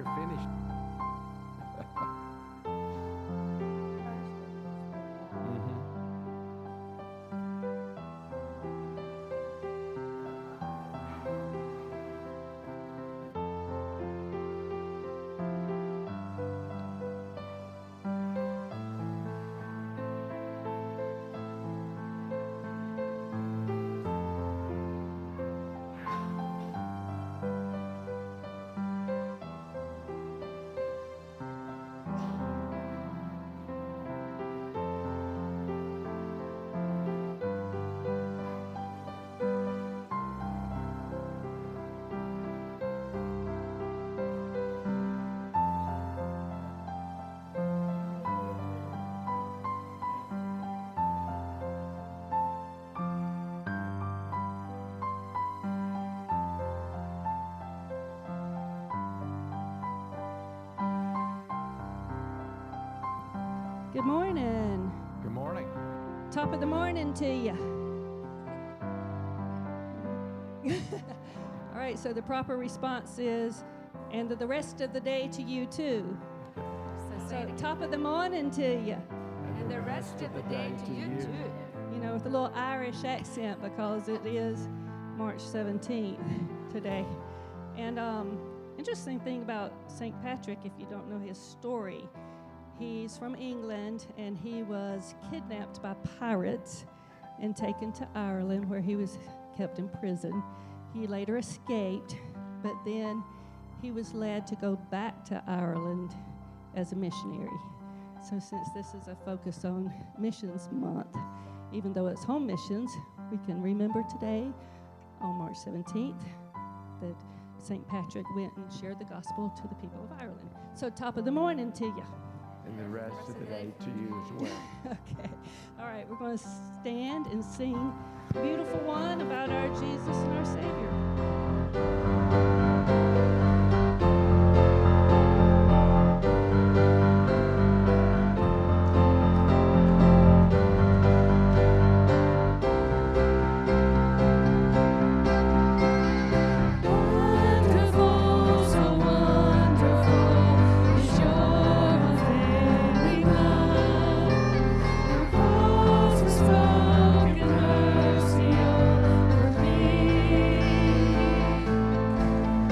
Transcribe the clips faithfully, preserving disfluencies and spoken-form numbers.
finished. Mhm. Good morning. Good morning. Top of the morning to you. All right, so the proper response is, and the rest of the day to you too. So, So top of the morning to you. and the rest of the day to you too. You know, with a little Irish accent because it is March seventeenth today. And um, interesting thing about Saint Patrick, if you don't know his story, he's from England and he was kidnapped by pirates and taken to Ireland where he was kept in prison. He later escaped, but then he was led to go back to Ireland as a missionary. So since this is a focus on Missions Month, even though it's home missions, we can remember today on March seventeenth that Saint Patrick went and shared the gospel to the people of Ireland. So top of the morning to you. And the rest of the day to you as well. Okay. All right, we're going to stand and sing Beautiful One about our Jesus and our Savior. Mercy over me.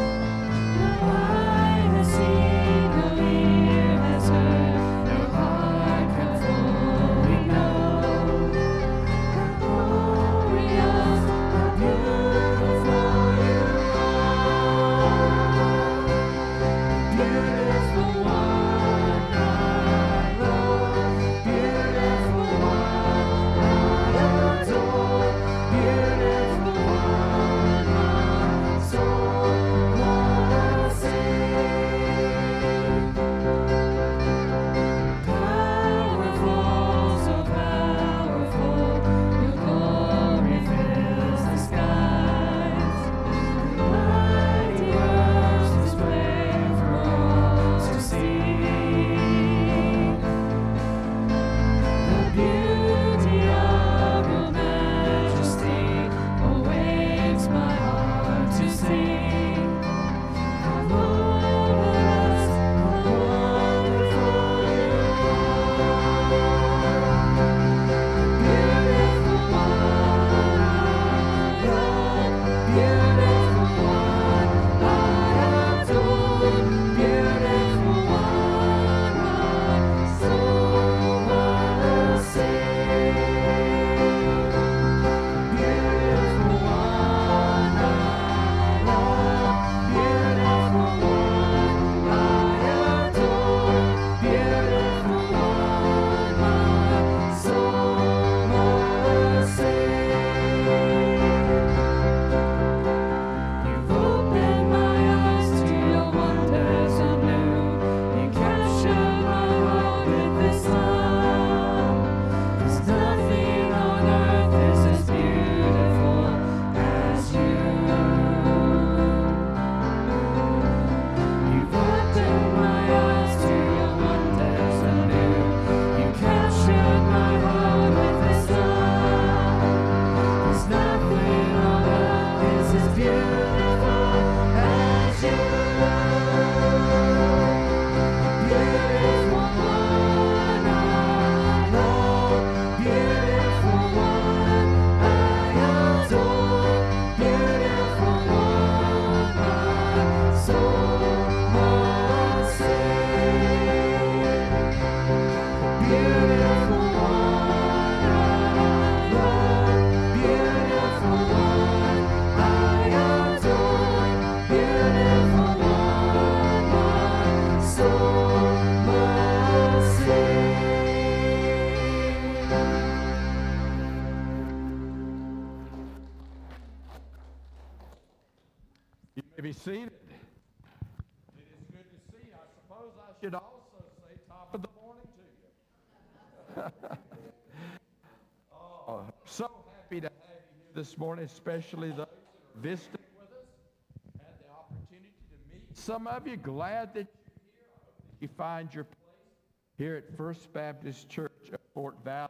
be seated. It is good to see you. I suppose I should also say top of the morning to you. Oh, so happy to have you here this morning, especially those that are visiting with us. Had the opportunity to meet some of you. Glad that you're here. I hope that you find your place here at First Baptist Church of Fort Valley.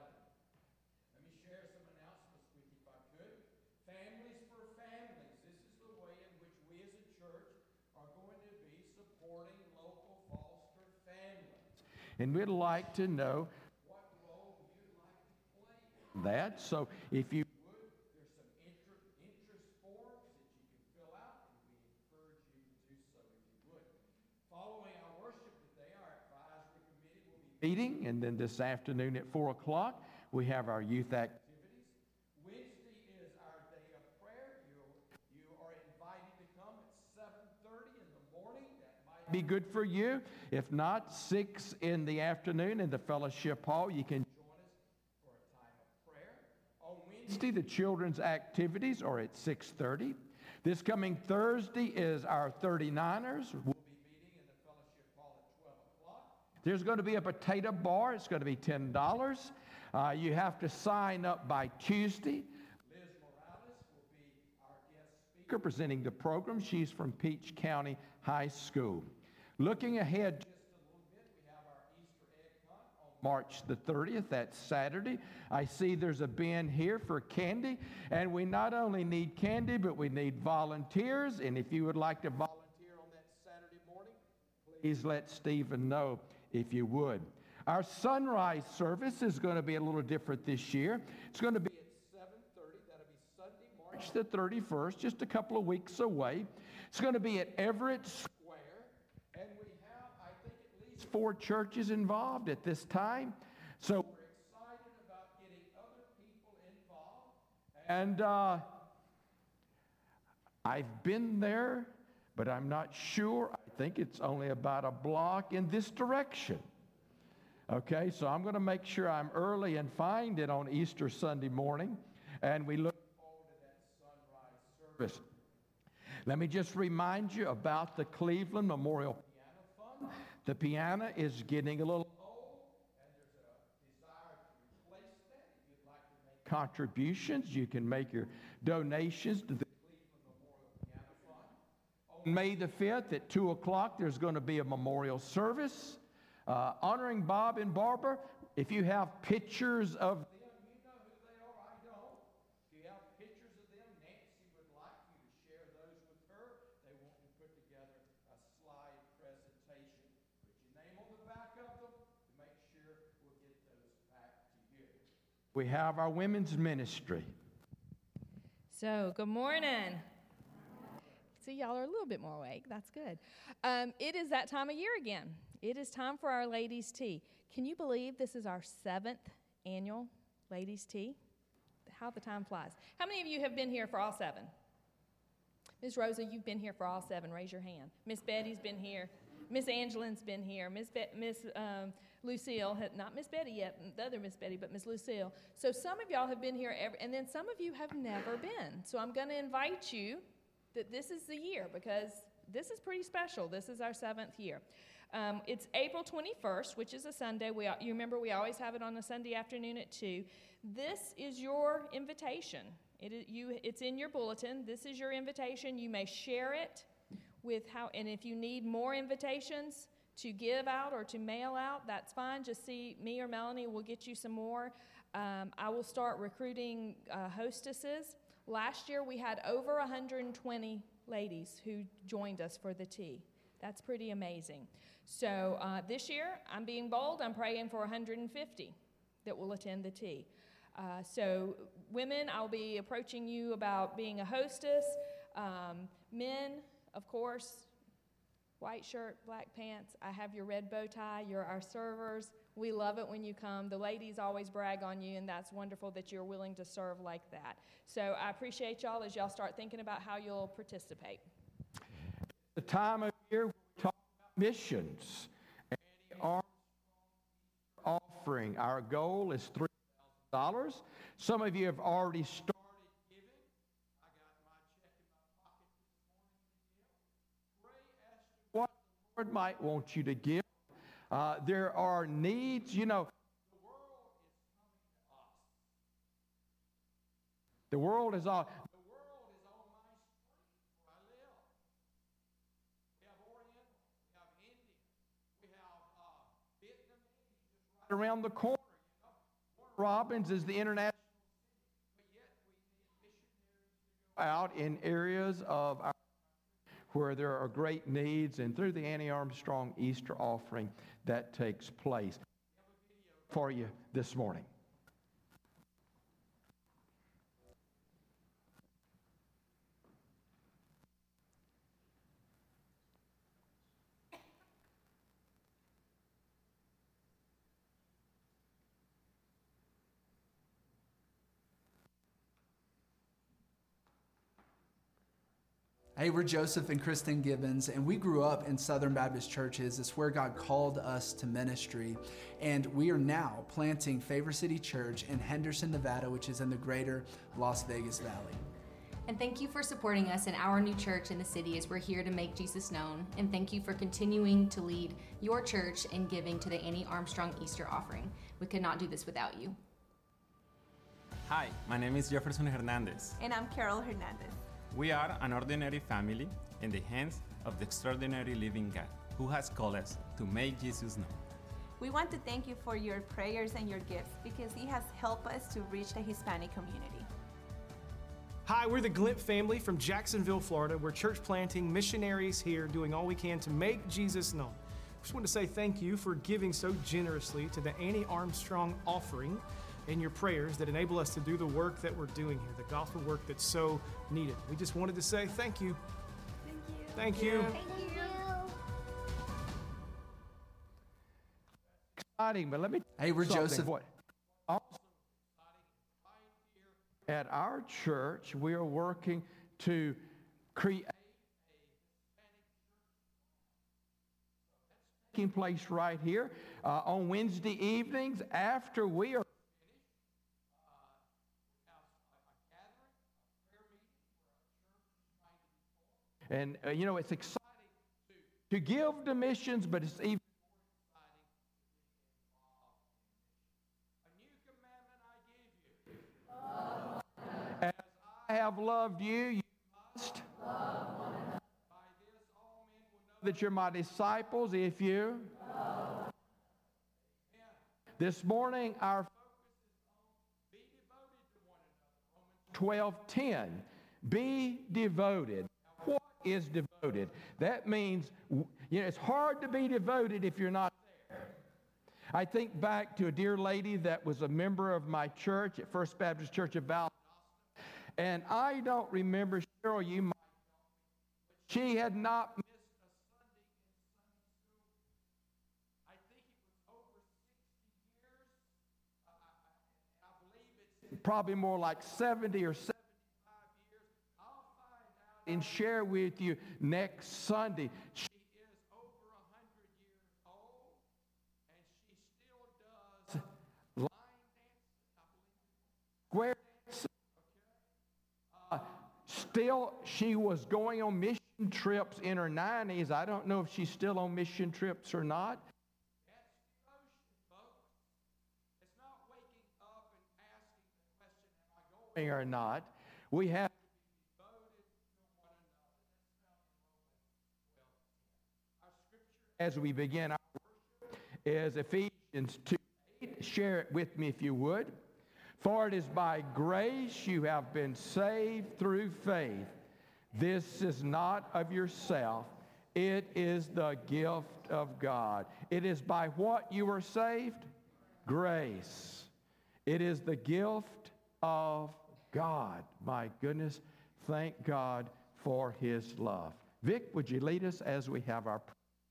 Let me share some announcements with you if I could. Families for Families. This is the way in which we as a church are going to be supporting local foster families. And we'd like to know what role you'd like to play in that. So if you would, there's some inter- interest forms that you can fill out, and we encourage you to do so if you would. Following our worship today, our advisory committee will be meeting, and then this afternoon at four o'clock, we have our youth activities. Wednesday is our day of prayer. You, you are invited to come at seven thirty in the morning. That might be good for you. If not, six in the afternoon in the fellowship hall. You can join us for a time of prayer. On Wednesday, the children's activities are at six thirty. This coming Thursday is our thirty-niners. We'll be meeting in the fellowship hall at twelve o'clock. There's going to be a potato bar. It's going to be ten dollars. Uh, you have to sign up by Tuesday. Liz Morales will be our guest speaker presenting the program. She's from Peach County High School. Looking ahead just a little bit, we have our Easter egg hunt on March the thirtieth. That's Saturday. I see there's a bin here for candy, and we not only need candy, but we need volunteers. And if you would like to volunteer on that Saturday morning, please let Stephen know if you would. Our sunrise service is going to be a little different this year. It's going to be at seven thirty. That'll be Sunday, March the thirty-first, just a couple of weeks away. It's going to be at Everett Square, and we have, I think, at least four churches involved at this time. So we're excited about getting other people involved. And uh, I've been there, but I'm not sure. I think it's only about a block in this direction. Okay, so I'm going to make sure I'm early and find it on Easter Sunday morning, and we look forward to that sunrise service. Let me just remind you about the Cleveland Memorial Piano Fund. The piano is getting a little old, and there's a desire to replace that. If you'd like to make contributions, you can make your donations to the Cleveland Memorial Piano Fund. On May the fifth at two o'clock, there's going to be a memorial service. Uh, honoring Bob and Barbara. If you have pictures of them, you know who they are, I don't. If you have pictures of them, Nancy would like you to share those with her. They want to put together a slide presentation. Put your name on the back of them to make sure we'll get those back to you. We have our women's ministry. So, good morning. See, y'all are a little bit more awake. That's good. Um, it is that time of year again. It is time for our ladies' tea. Can you believe this is our seventh annual ladies' tea? How the time flies. How many of you have been here for all seven? Miss Rosa, you've been here for all seven. Raise your hand. Miss Betty's been here. Miss Angelin's been here. Miss Be- Miss um, Lucille, had, not Miss Betty yet, the other Miss Betty, but Miss Lucille. So some of y'all have been here, every, and then some of you have never been. So I'm going to invite you that this is the year, because this is pretty special. This is our seventh year. Um, it's April twenty-first, which is a Sunday. We, you remember we always have it on a Sunday afternoon at two. This is your invitation. It is, you, it's in your bulletin. This is your invitation. You may share it with how, and if you need more invitations to give out or to mail out, that's fine. Just see me or Melanie. We'll get you some more. Um, I will start recruiting uh, hostesses. Last year we had over one hundred twenty ladies who joined us for the tea. That's pretty amazing. So uh, this year, I'm being bold. I'm praying for one hundred fifty that will attend the tea. Uh, so women, I'll be approaching you about being a hostess. Um, men, of course, white shirt, black pants. I have your red bow tie. You're our servers. We love it when you come. The ladies always brag on you, and that's wonderful that you're willing to serve like that. So I appreciate y'all as y'all start thinking about how you'll participate. The time of year we talk about missions. Any arms offering. Our goal is three thousand dollars. Some of you have already started giving. I got my check in my pocket this morning to give. might want you to give. Uh, there are needs, you know. The world is all. The world is on my street where I live. We have Oriental, we have Indian, we have uh, Vietnamese just right around the corner. You know, Warner Robins is the international city, but yet we need missionaries to go out in areas of our where there are great needs, and through the Annie Armstrong Easter offering that takes place. We have a video for you this morning. Hey, we're Joseph and Kristen Gibbons, and we grew up in Southern Baptist churches. It's where God called us to ministry, and we are now planting Favor City Church in Henderson, Nevada, which is in the greater Las Vegas Valley. And thank you for supporting us in our new church in the city as we're here to make Jesus known. And thank you for continuing to lead your church in giving to the Annie Armstrong Easter offering. We could not do this without you. Hi, my name is Jefferson Hernandez. And I'm Carol Hernandez. We are an ordinary family in the hands of the extraordinary living God who has called us to make Jesus known. We want to thank you for your prayers and your gifts because He has helped us to reach the Hispanic community. Hi, we're the Glint family from Jacksonville, Florida. We're church planting missionaries here doing all we can to make Jesus known. I just want to say thank you for giving so generously to the Annie Armstrong offering and your prayers that enable us to do the work that we're doing here, the gospel work that's so needed. We just wanted to say thank you. Thank you. Thank you. Thank you. Exciting, but let me Hey, we're something. Joseph. What also exciting right here at our church, we are working to create a Hispanic church. That's taking place right here uh, on Wednesday evenings after we are And, uh, you know, it's exciting to, to give to missions, but it's even more exciting to be involved in missions. A new commandment I give you. As I have loved you, you must love one another. By this all men will know that you're my disciples if you love. This morning, our focus is on be devoted to one another. Romans twelve ten. Be devoted. What is devoted? That means, you know, it's hard to be devoted if you're not there. I think back to a dear lady that was a member of my church at First Baptist Church of Valdosta, and I don't remember, Cheryl, you might know, but she had not missed a Sunday in Sunday school. I think it was over sixty years. Uh, I, I believe it's probably more like seventy or seventy. And share with you next Sunday. She is over a hundred years old, and she still does line dancing, I believe, square dancing. Okay. Uh, still, she was going on mission trips in her nineties. I don't know if she's still on mission trips or not. That's devotion, folks. It's not waking up and asking the question, am I going or not? We have as we begin our worship is Ephesians two eight. Share it with me if you would. For it is by grace you have been saved through faith. This is not of yourself. It is the gift of God. It is by what you were saved? Grace. It is the gift of God. My goodness, thank God for His love. Vic, would you lead us as we have our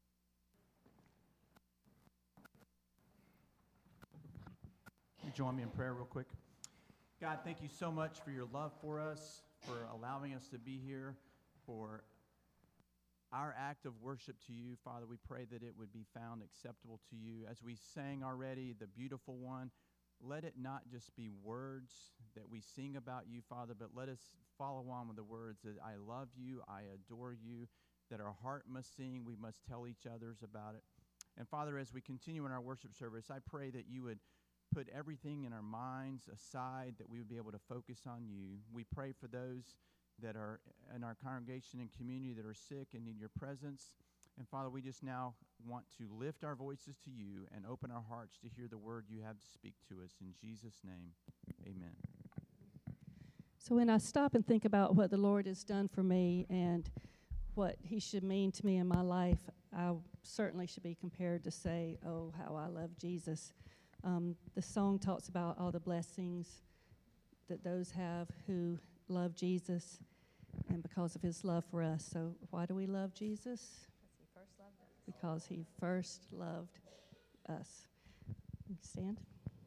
Join me in prayer real quick. God, thank you so much for your love for us, for allowing us to be here, for our act of worship to you. Father, we pray that it would be found acceptable to you. As we sang already, the beautiful one, let it not just be words that we sing about you, Father, but let us follow on with the words that I love you, I adore you, that our heart must sing. We must tell each others about it. And Father, as we continue in our worship service, I pray that you would put everything in our minds aside, that we would be able to focus on you. We pray for those that are in our congregation and community that are sick and need your presence. And Father, we just now want to lift our voices to you and open our hearts to hear the word you have to speak to us. In Jesus' name, amen. So when I stop and think about what the Lord has done for me and what he should mean to me in my life, I certainly should be compared to say, oh, how I love Jesus. Um, the song talks about all the blessings that those have who love Jesus and because of his love for us. So why do we love Jesus? Because he first loved us. Stand.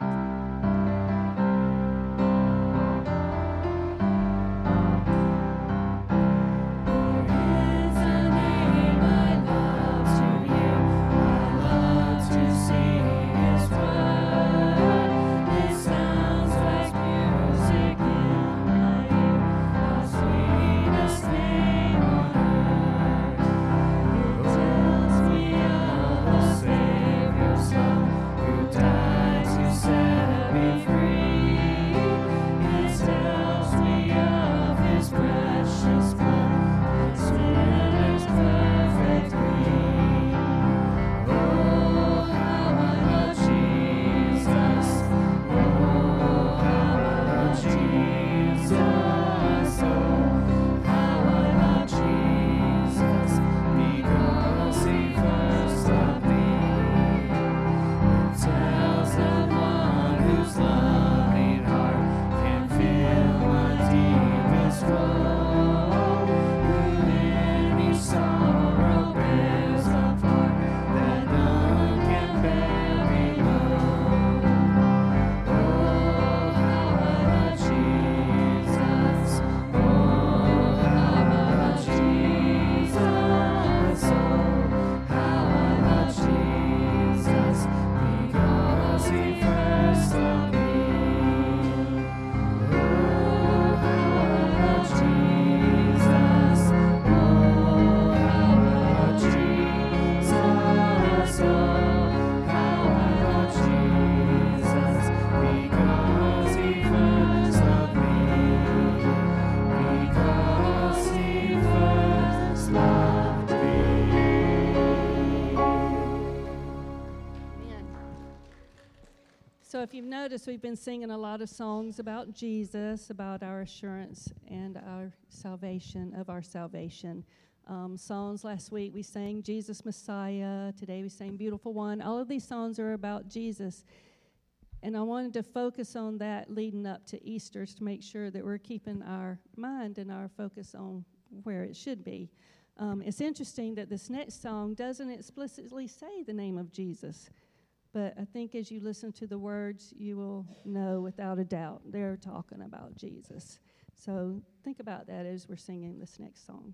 So if you've noticed, we've been singing a lot of songs about Jesus, about our assurance and our salvation, of our salvation. Um, songs last week, we sang Jesus Messiah. Today we sang Beautiful One. All of these songs are about Jesus. And I wanted to focus on that leading up to Easter to make sure that we're keeping our mind and our focus on where it should be. Um, it's interesting that this next song doesn't explicitly say the name of Jesus. But I think as you listen to the words, you will know without a doubt they're talking about Jesus. So think about that as we're singing this next song.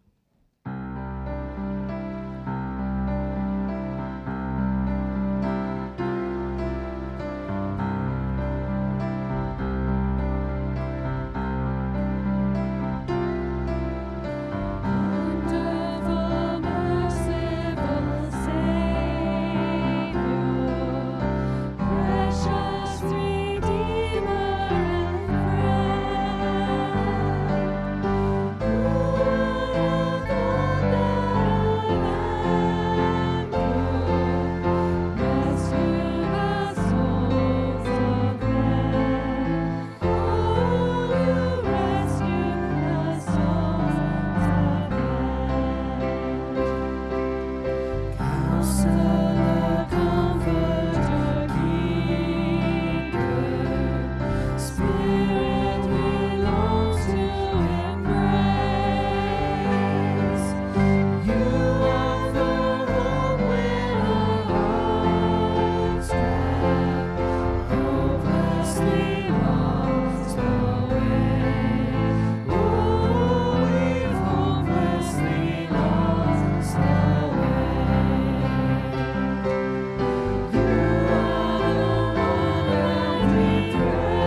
Praise